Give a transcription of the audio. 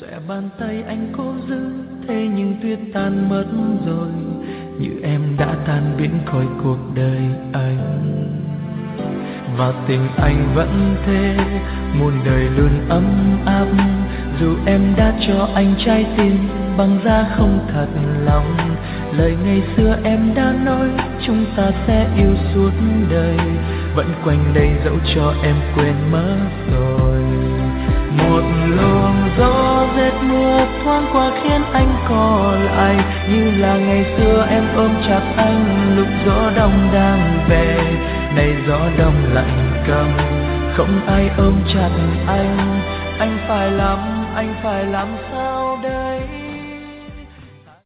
xòe bàn tay anh cố giữ, thế nhưng tuyết tan mất rồi, như em đã tan biến khỏi cuộc đời anh. Và tình anh vẫn thế, muôn đời luôn ấm áp, dù em đã cho anh trái tim bằng giá không thật lòng. Lời ngày xưa em đã nói chúng ta sẽ yêu suốt đời, vẫn quanh đây dẫu cho em quên mất rồi. Một luồng gió rét mưa thoáng qua khiến anh co lại, như là ngày xưa em ôm chặt anh lúc gió đông đang về. Này gió đông lạnh câm, không ai ôm chặt anh phải làm sao đây?